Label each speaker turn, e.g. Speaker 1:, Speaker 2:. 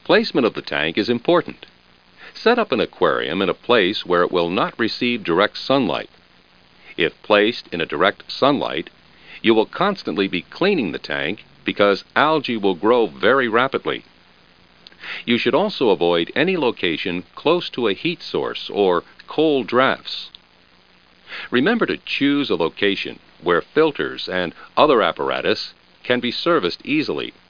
Speaker 1: Placement of the tank is important. Set up an aquarium in a place where it will not receive direct sunlight. If placed in a direct sunlight, you will constantly be cleaning the tank because algae will grow very rapidly. You should also avoid any location close to a heat source or cold drafts. Remember to choose a location where filters and other apparatus can be serviced easily.